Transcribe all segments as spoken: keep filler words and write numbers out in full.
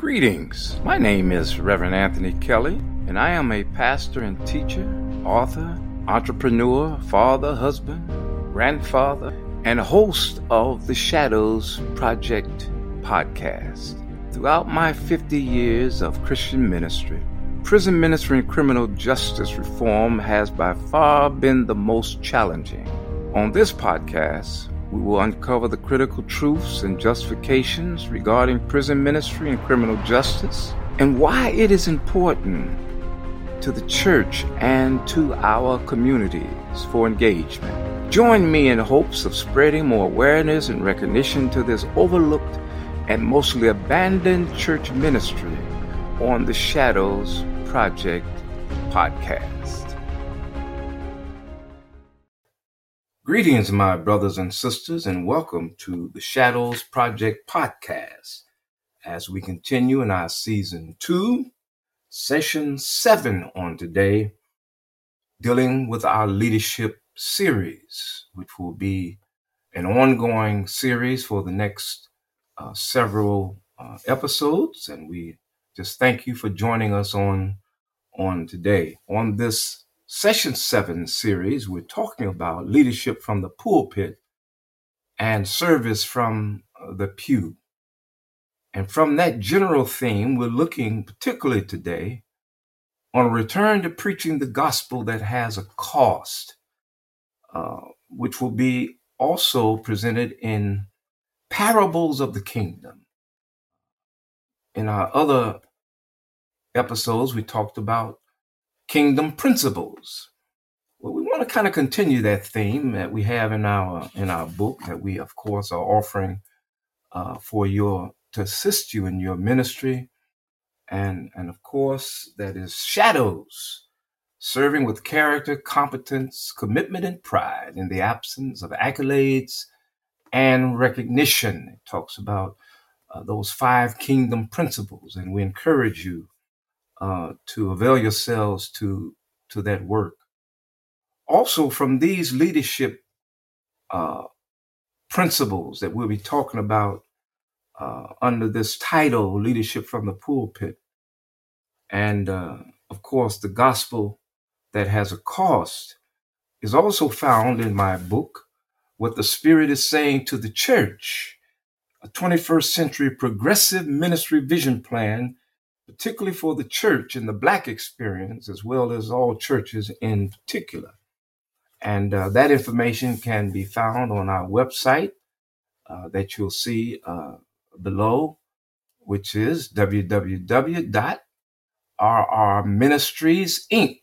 Greetings. My name is Reverend Anthony Kelly, and I am a pastor and teacher, author, entrepreneur, father, husband, grandfather, and host of the Shadows Project podcast. Throughout my fifty years of Christian ministry, prison ministry and criminal justice reform has by far been the most challenging. On this podcast, we will uncover the critical truths and justifications regarding prison ministry and criminal justice and why it is important to the church and to our communities for engagement. Join me in hopes of spreading more awareness and recognition to this overlooked and mostly abandoned church ministry on the Shadows Project podcast. Greetings, my brothers and sisters, and welcome to the Shadows Project podcast as we continue in our season two, session seven on today, dealing with our leadership series, which will be an ongoing series for the next uh, several uh, episodes. And we just thank you for joining us on, on today. On this Session seven series, we're talking about leadership from the pulpit and service from the pew. And from that general theme, we're looking particularly today on a return to preaching the gospel that has a cost, uh, which will be also presented in parables of the kingdom. In our other episodes, we talked about kingdom principles. Well, we want to kind of continue that theme that we have in our in our book that we, of course, are offering uh, for your to assist you in your ministry, and and of course that is Shadows, serving with character, competence, commitment, and pride in the absence of accolades and recognition. It talks about uh, those five kingdom principles, and we encourage you Uh, to avail yourselves to, to that work. Also, from these leadership uh, principles that we'll be talking about uh, under this title, Leadership from the Pulpit, and uh, of course, the gospel that has a cost, is also found in my book, What the Spirit is Saying to the Church, a twenty-first century progressive ministry vision plan, particularly for the church and the Black experience, as well as all churches in particular. And uh, that information can be found on our website uh, that you'll see uh, below, which is w w w dot r r ministries inc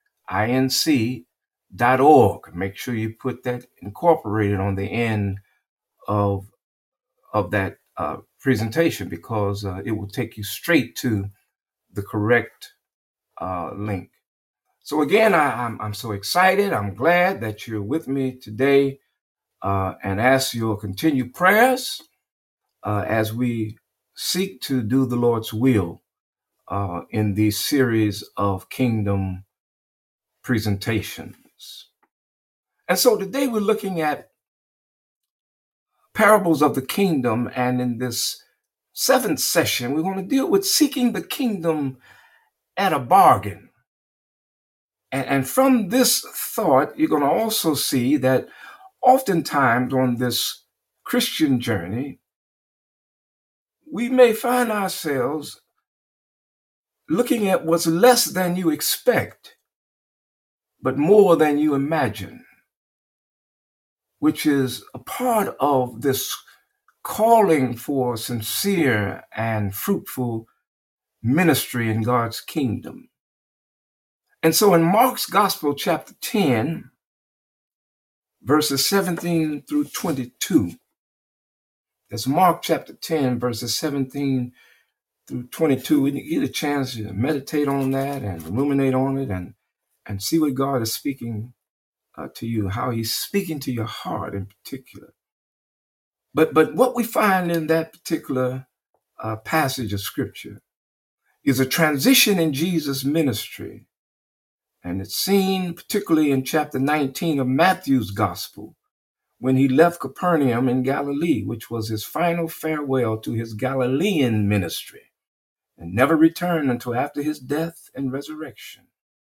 dot org. Make sure you put that incorporated on the end of, of that uh, presentation, because uh, it will take you straight to the correct uh, link. So again, I, I'm, I'm so excited. I'm glad that you're with me today, uh, and ask your continued prayers uh, as we seek to do the Lord's will uh, in these series of kingdom presentations. And so today we're looking at parables of the kingdom, and in this seventh session, we want to deal with seeking the kingdom at a bargain. And, and from this thought, you're going to also see that oftentimes on this Christian journey, we may find ourselves looking at what's less than you expect, but more than you imagine, which is a part of this calling for sincere and fruitful ministry in God's kingdom. And so in Mark's Gospel, chapter ten, verses seventeen through twenty-two, that's Mark chapter ten, verses seventeen through twenty-two. We get a chance to meditate on that and ruminate on it and, and see what God is speaking uh, to you, how he's speaking to your heart in particular. But but what we find in that particular uh, passage of scripture is a transition in Jesus' ministry. And it's seen particularly in chapter nineteen of Matthew's gospel, when he left Capernaum in Galilee, which was his final farewell to his Galilean ministry. and never returned until after his death and resurrection.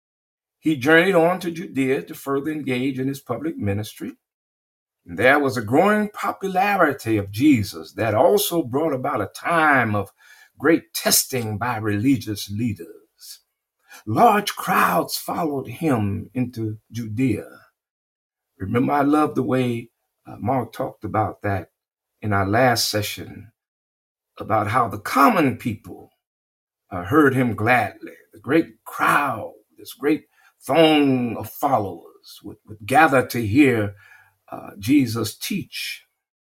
He journeyed on to Judea to further engage in his public ministry. And there was a growing popularity of Jesus that also brought about a time of great testing by religious leaders. Large crowds followed him into Judea. Remember, I love the way uh, Mark talked about that in our last session, about how the common people uh, heard him gladly. The great crowd, this great throng of followers would, would gather to hear uh, Jesus teach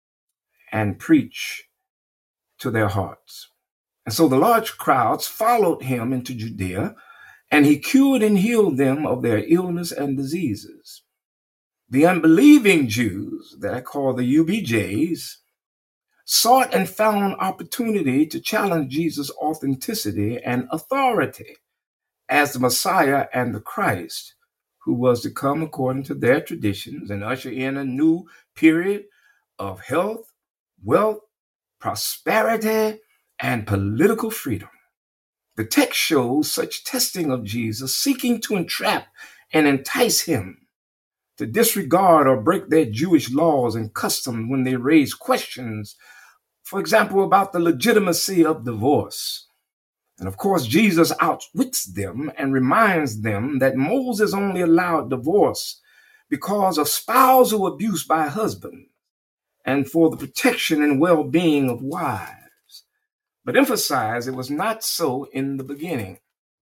and preach to their hearts. And so the large crowds followed him into Judea, and he cured and healed them of their illness and diseases. The unbelieving Jews, that I call the U B Js, sought and found opportunity to challenge Jesus' authenticity and authority as the Messiah and the Christ, who was to come according to their traditions and usher in a new period of health, wealth, prosperity, and political freedom. The text shows such testing of Jesus, seeking to entrap and entice him to disregard or break their Jewish laws and customs when they raise questions, for example, about the legitimacy of divorce. And of course, Jesus outwits them and reminds them that Moses only allowed divorce because of spousal abuse by husbands and for the protection and well-being of wives, but emphasized it was not so in the beginning.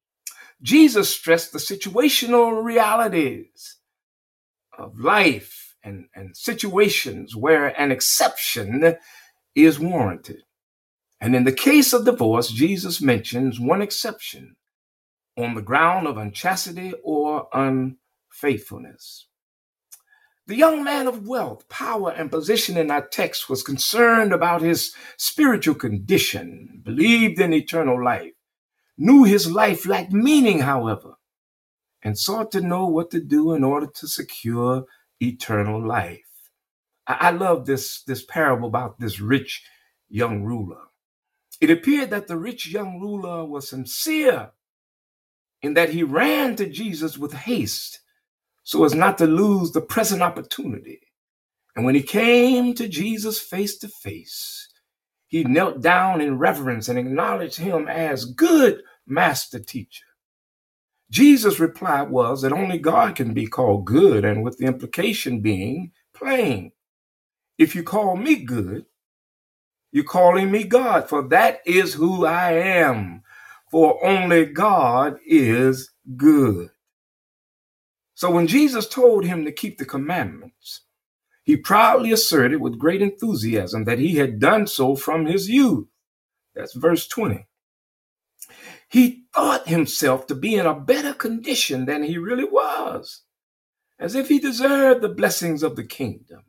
Jesus stressed the situational realities of life and, and situations where an exception is warranted. And in the case of divorce, Jesus mentions one exception on the ground of unchastity or unfaithfulness. The young man of wealth, power, and position in our text was concerned about his spiritual condition, believed in eternal life, knew his life lacked meaning, however, and sought to know what to do in order to secure eternal life. I, I love this, this parable about this rich young ruler. It appeared that the rich young ruler was sincere in that he ran to Jesus with haste so as not to lose the present opportunity. And when he came to Jesus face to face, he knelt down in reverence and acknowledged him as good master teacher. Jesus' reply was that only God can be called good, and with the implication being plain. If you call me good, you're calling me God, for that is who I am, for only God is good. So when Jesus told him to keep the commandments, he proudly asserted with great enthusiasm that he had done so from his youth. That's verse twenty. He thought himself to be in a better condition than he really was, as if he deserved the blessings of the kingdom.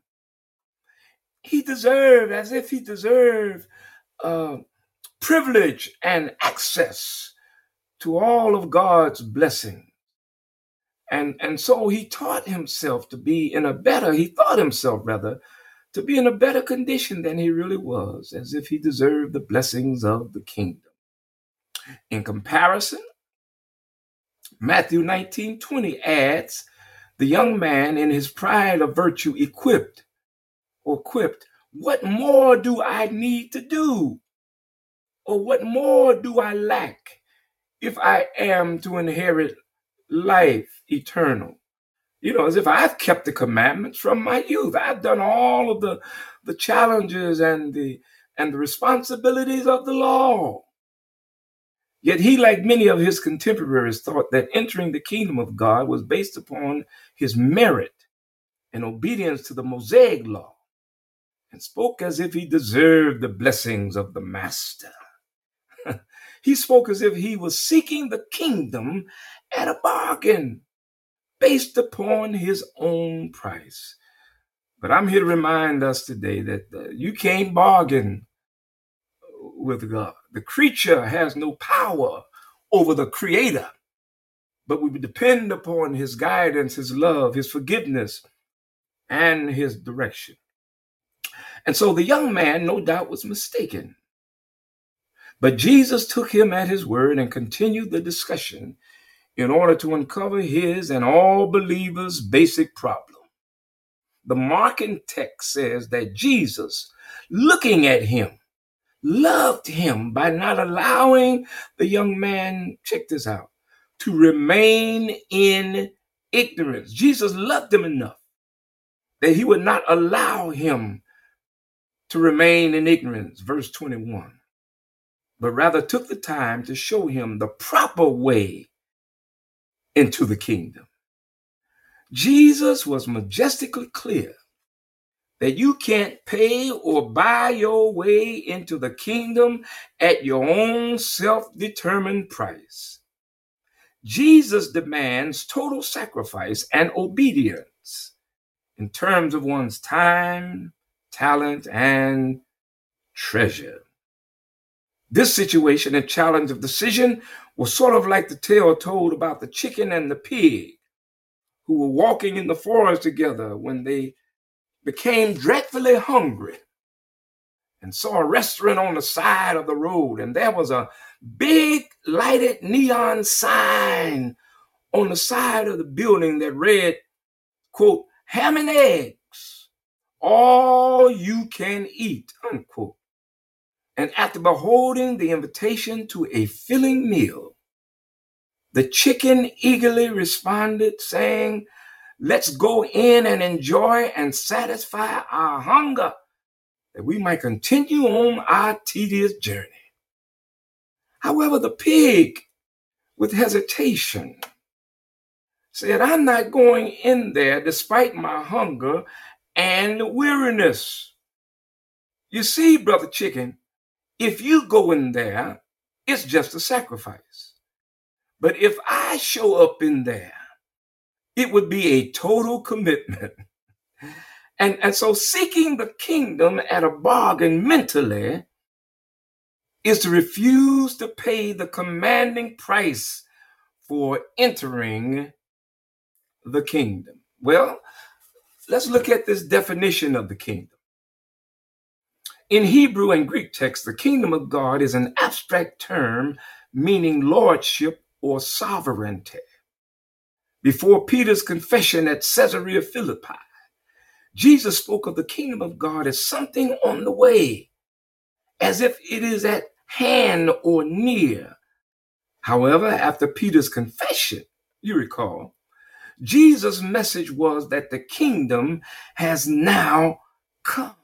He deserved, as if he deserved uh, privilege and access to all of God's blessings. And, and so he taught himself to be in a better, he thought himself rather, to be in a better condition than he really was, as if he deserved the blessings of the kingdom. In comparison, Matthew nineteen twenty adds, the young man in his pride of virtue equipped or equipped, what more do I need to do? Or what more do I lack if I am to inherit life eternal? You know, as if I've kept the commandments from my youth. I've done all of the, the challenges and the, and the responsibilities of the law. Yet he, like many of his contemporaries, thought that entering the kingdom of God was based upon his merit and obedience to the Mosaic law, and spoke as if he deserved the blessings of the master. He spoke as if he was seeking the kingdom at a bargain based upon his own price. But I'm here to remind us today that uh, you can't bargain with God. The creature has no power over the creator, but we depend upon his guidance, his love, his forgiveness, and his direction. And so the young man, no doubt, was mistaken. But Jesus took him at his word and continued the discussion in order to uncover his and all believers' basic problem. The marking text says that Jesus, looking at him, loved him by not allowing the young man, check this out, to remain in ignorance. Jesus loved him enough that he would not allow him to remain in ignorance, verse twenty-one, but rather took the time to show him the proper way into the kingdom. Jesus was majestically clear that you can't pay or buy your way into the kingdom at your own self-determined price. Jesus demands total sacrifice and obedience in terms of one's time, talent, and treasure. This situation and challenge of decision was sort of like the tale told about the chicken and the pig who were walking in the forest together when they became dreadfully hungry and saw a restaurant on the side of the road, and there was a big lighted neon sign on the side of the building that read, quote, ham and eggs, all you can eat, unquote. And after beholding the invitation to a filling meal, the chicken eagerly responded, saying, let's go in and enjoy and satisfy our hunger, that we might continue on our tedious journey. However, the pig, with hesitation, said, I'm not going in there despite my hunger and weariness. You see, brother chicken, if you go in there, it's just a sacrifice. But if I show up in there, it would be a total commitment. And, and so seeking the kingdom at a bargain mentally is to refuse to pay the commanding price for entering the kingdom. Well, let's look at this definition of the kingdom. In Hebrew and Greek text, the kingdom of God is an abstract term meaning lordship or sovereignty. Before Peter's confession at Caesarea Philippi, Jesus spoke of the kingdom of God as something on the way, as if it is at hand or near. However, after Peter's confession, you recall, Jesus' message was that the kingdom has now come.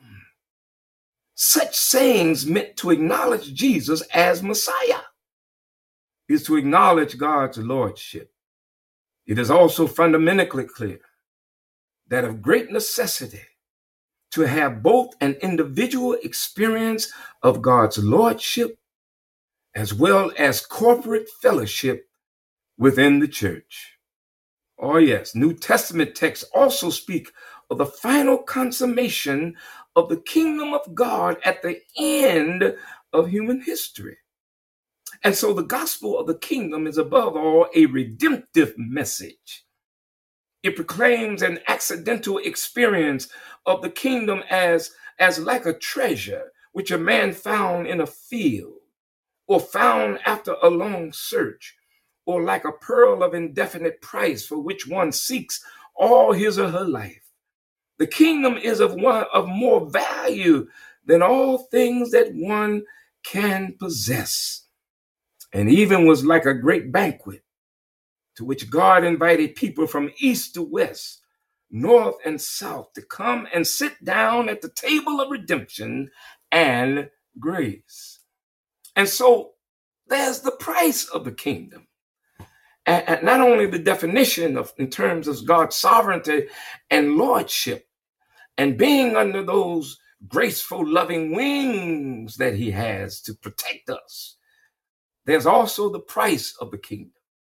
Such sayings meant to acknowledge Jesus as Messiah, is to acknowledge God's lordship. It is also fundamentally clear that of great necessity to have both an individual experience of God's lordship as well as corporate fellowship within the church. Oh yes, New Testament texts also speak of the final consummation of the kingdom of God at the end of human history. And so the gospel of the kingdom is above all a redemptive message. It proclaims an accidental experience of the kingdom as, as like a treasure which a man found in a field, or found after a long search, or like a pearl of indefinite price for which one seeks all his or her life. The kingdom is of one of more value than all things that one can possess, and even was like a great banquet to which God invited people from east to west, north and south, to come and sit down at the table of redemption and grace. And so there's the price of the kingdom. And, and not only the definition of in terms of God's sovereignty and lordship, and being under those graceful, loving wings that he has to protect us, there's also the price of the kingdom.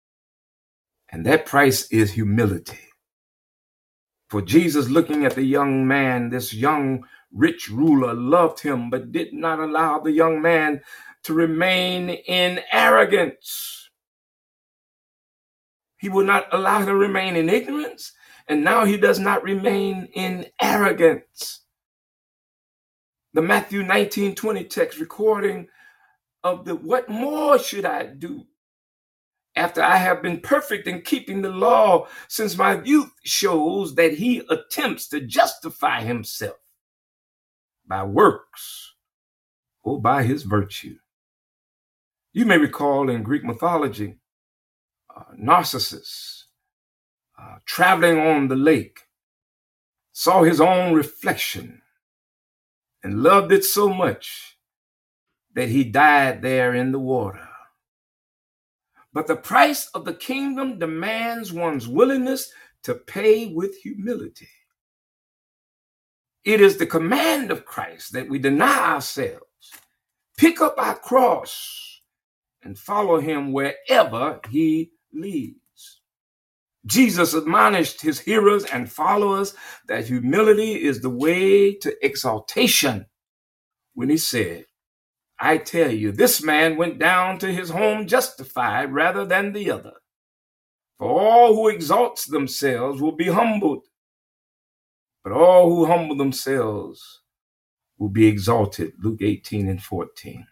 And that price is humility. For Jesus, looking at the young man, this young rich ruler loved him, but did not allow the young man to remain in arrogance. He would not allow him to remain in ignorance, and now he does not remain in arrogance. The Matthew nineteen twenty text recording of the what more should I do after I have been perfect in keeping the law since my youth, shows that he attempts to justify himself by works or by his virtue. You may recall in Greek mythology, uh, Narcissus, uh, traveling on the lake, saw his own reflection and loved it so much that he died there in the water. But the price of the kingdom demands one's willingness to pay with humility. It is the command of Christ that we deny ourselves, pick up our cross, and follow him wherever he leads. Jesus admonished his hearers and followers that humility is the way to exaltation when he said, I tell you, this man went down to his home justified rather than the other. For all who exalt themselves will be humbled, but all who humble themselves will be exalted. Luke eighteen and fourteen.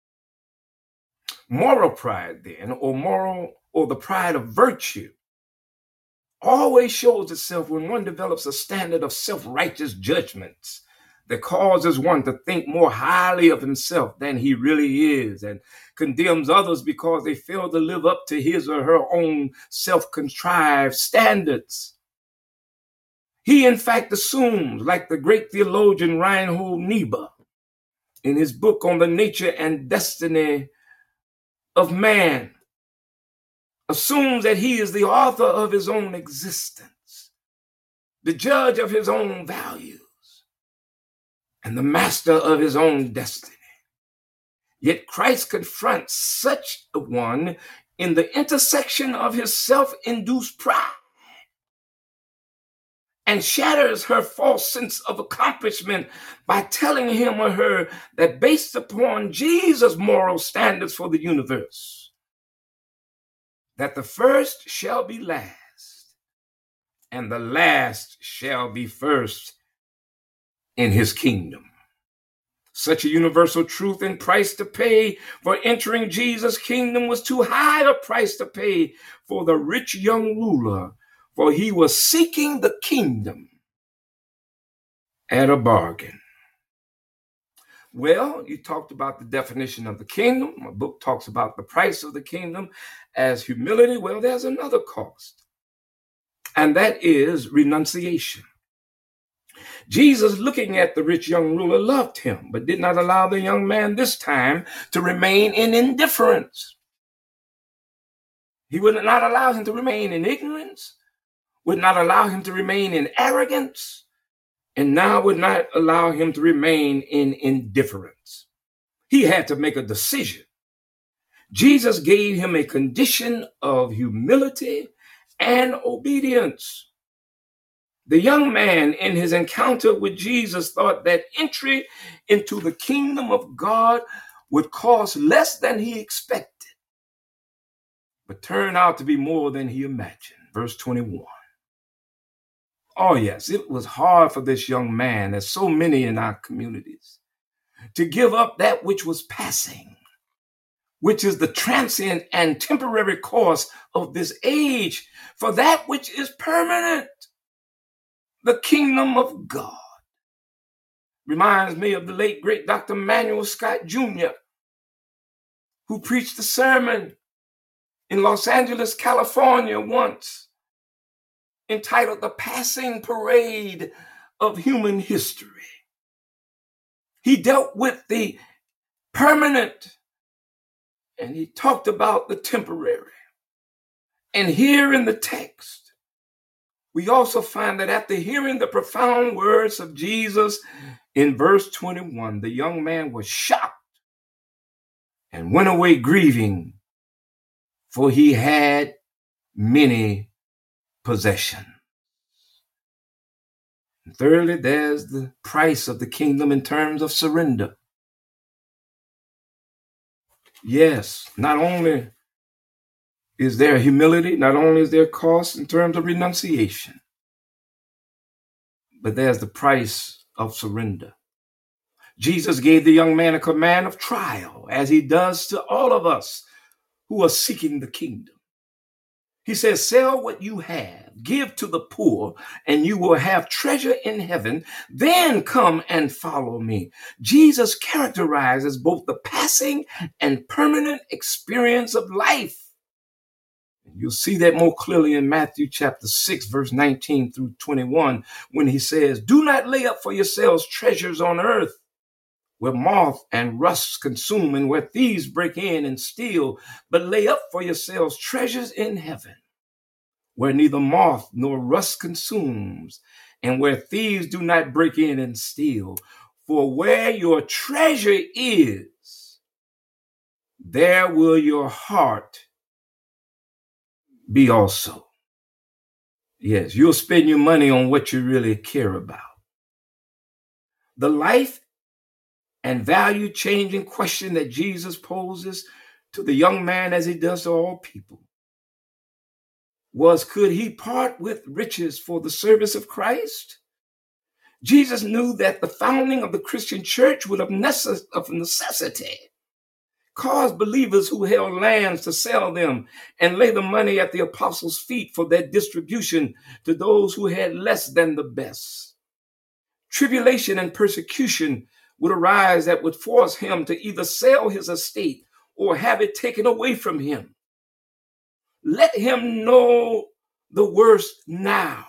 Moral pride, then, or moral, or the pride of virtue, always shows itself when one develops a standard of self-righteous judgments that causes one to think more highly of himself than he really is and condemns others because they fail to live up to his or her own self-contrived standards. He, in fact, assumes, like the great theologian Reinhold Niebuhr in his book on the nature and destiny of man, assumes that he is the author of his own existence, the judge of his own values, and the master of his own destiny. Yet Christ confronts such a one in the intersection of his self-induced pride and shatters her false sense of accomplishment by telling him or her that based upon Jesus' moral standards for the universe, that the first shall be last and the last shall be first in his kingdom. Such a universal truth and price to pay for entering Jesus' kingdom was too high a price to pay for the rich young ruler, for he was seeking the kingdom at a bargain. Well, you talked about the definition of the kingdom. My book talks about the price of the kingdom as humility. Well, there's another cost, and that is renunciation. Jesus, looking at the rich young ruler, loved him, but did not allow the young man this time to remain in indifference. He would not allow him to remain in ignorance, would not allow him to remain in arrogance, and now would not allow him to remain in indifference. He had to make a decision. Jesus gave him a condition of humility and obedience. The young man, in his encounter with Jesus, thought that entry into the kingdom of God would cost less than he expected, but turned out to be more than he imagined. Verse twenty-one. Oh, yes, it was hard for this young man, as so many in our communities, to give up that which was passing, which is the transient and temporary course of this age, for that which is permanent, the kingdom of God. Reminds me of the late, great Doctor Manuel Scott Junior, who preached a sermon in Los Angeles, California once, entitled The Passing Parade of Human History. He dealt with the permanent and he talked about the temporary. And here in the text, we also find that after hearing the profound words of Jesus in verse twenty-one, the young man was shocked and went away grieving, for he had many possessions. And thirdly, there's the price of the kingdom in terms of surrender. Yes, not only is there humility, not only is there cost in terms of renunciation, but there's the price of surrender. Jesus gave the young man a command of trial, as he does to all of us who are seeking the kingdom. He says, sell what you have, give to the poor, and you will have treasure in heaven. Then come and follow me. Jesus characterizes both the passing and permanent experience of life. You'll see that more clearly in Matthew chapter six, verse nineteen through twenty-one, when he says, do not lay up for yourselves treasures on earth, where moth and rust consume and where thieves break in and steal, but lay up for yourselves treasures in heaven, where neither moth nor rust consumes, and where thieves do not break in and steal. For where your treasure is, there will your heart be also. Yes, you'll spend your money on what you really care about. The life and value changing question that Jesus poses to the young man, as he does to all people, was, could he part with riches for the service of Christ? Jesus knew that the founding of the Christian church would of necessity cause believers who held lands to sell them and lay the money at the apostles' feet for their distribution to those who had less than the best. Tribulation and persecution would arise that would force him to either sell his estate or have it taken away from him. Let him know the worst now.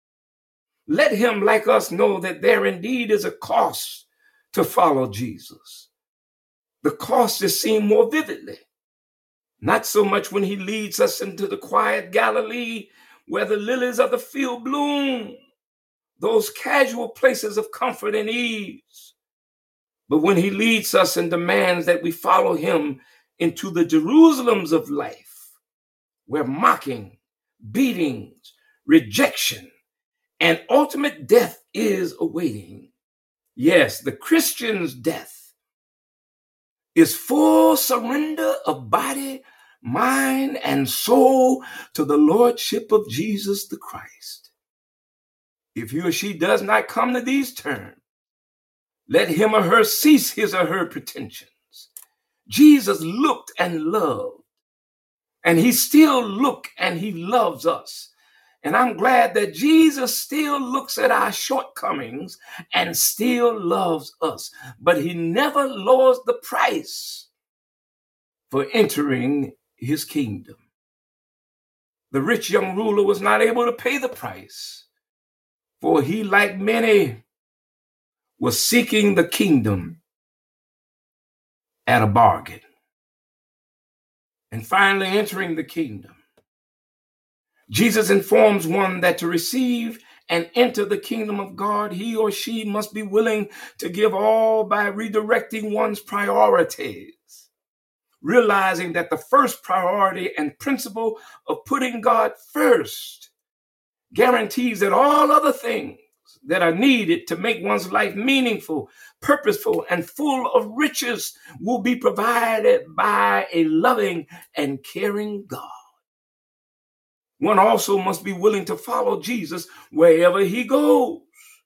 Let him, like us, know that there indeed is a cost to follow Jesus. The cost is seen more vividly, not so much when he leads us into the quiet Galilee where the lilies of the field bloom, those casual places of comfort and ease, but when he leads us and demands that we follow him into the Jerusalems of life, where mocking, beatings, rejection, and ultimate death is awaiting. Yes, the Christian's death is full surrender of body, mind, and soul to the lordship of Jesus the Christ. If he or she does not come to these terms, let him or her cease his or her pretensions. Jesus looked and loved, and he still looks and he loves us. And I'm glad that Jesus still looks at our shortcomings and still loves us. But he never lowers the price for entering his kingdom. The rich young ruler was not able to pay the price, for he, like many, was seeking the kingdom at a bargain. And finally entering the kingdom, Jesus informs one that to receive and enter the kingdom of God, he or she must be willing to give all by redirecting one's priorities, realizing that the first priority and principle of putting God first guarantees that all other things that are needed to make one's life meaningful, purposeful, and full of riches will be provided by a loving and caring God. One also must be willing to follow Jesus wherever he goes.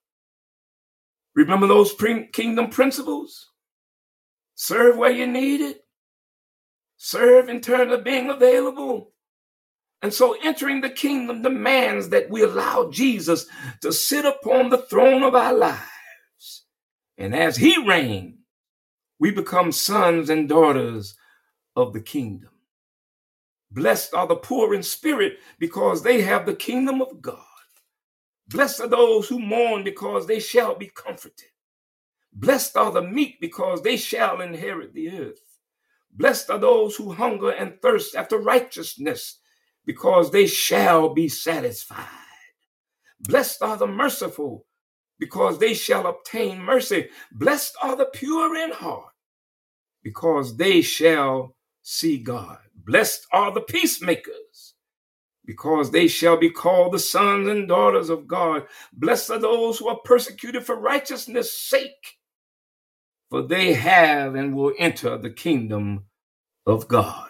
Remember those pre- kingdom principles? Serve where you need it. Serve in terms of being available. And so entering the kingdom demands that we allow Jesus to sit upon the throne of our lives. And as he reigns, we become sons and daughters of the kingdom. Blessed are the poor in spirit, because they have the kingdom of God. Blessed are those who mourn, because they shall be comforted. Blessed are the meek, because they shall inherit the earth. Blessed are those who hunger and thirst after righteousness, because they shall be satisfied. Blessed are the merciful, because they shall obtain mercy. Blessed are the pure in heart, because they shall see God. Blessed are the peacemakers, because they shall be called the sons and daughters of God. Blessed are those who are persecuted for righteousness' sake, for they have and will enter the kingdom of God.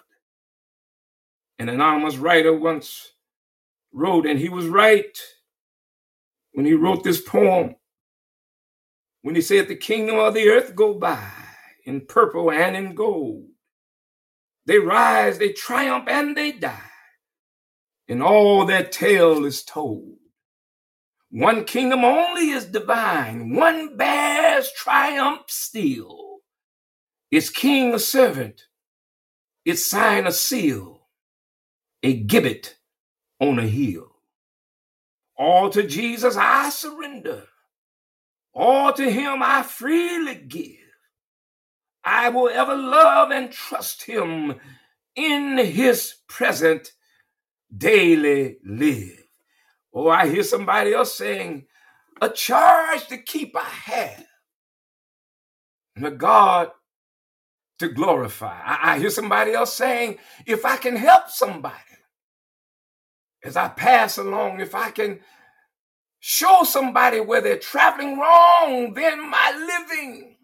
An anonymous writer once wrote, and he was right when he wrote this poem, when he said, the kingdom of the earth go by in purple and in gold. They rise, they triumph, and they die, and all their tale is told. One kingdom only is divine, one bears triumph still. Its king a servant, its sign a seal, a gibbet on a hill. All to Jesus I surrender, all to him I freely give. I will ever love and trust him, in his present daily live. Or I hear somebody else saying, a charge to keep I have, and a God to glorify. I, I hear somebody else saying, if I can help somebody as I pass along, if I can show somebody where they're traveling wrong, then my living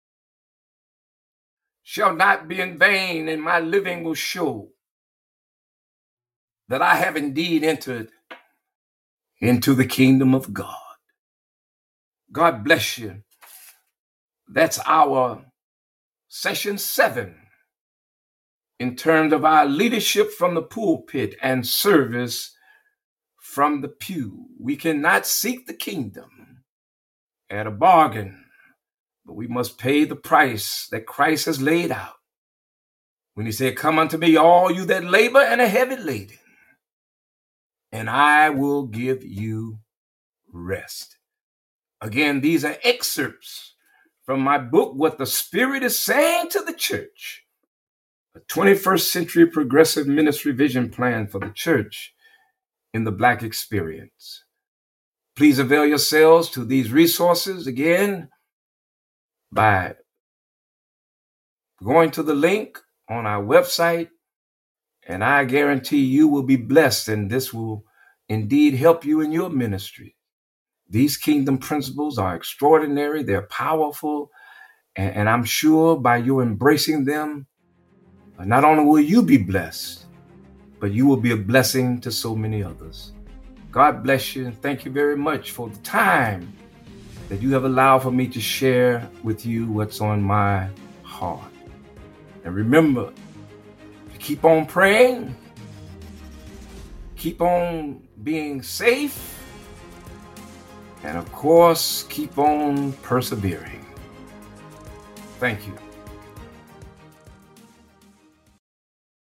shall not be in vain, and my living will show that I have indeed entered into the kingdom of God. God bless you. That's our session seven in terms of our leadership from the pulpit and service from the pew. We cannot seek the kingdom at a bargain, but we must pay the price that Christ has laid out when he said, come unto me, all you that labor and are heavy laden, and I will give you rest. Again, these are excerpts from my book, What the Spirit is Saying to the Church, a twenty-first century progressive ministry vision plan for the church in the Black experience. Please avail yourselves to these resources again by going to the link on our website, and I guarantee you will be blessed, and this will indeed help you in your ministry. These kingdom principles are extraordinary, they're powerful, and, and I'm sure by you embracing them, not only will you be blessed, but you will be a blessing to so many others. God bless you, and thank you very much for the time that you have allowed for me to share with you what's on my heart. And remember, keep on praying, keep on being safe, and of course, keep on persevering. Thank you.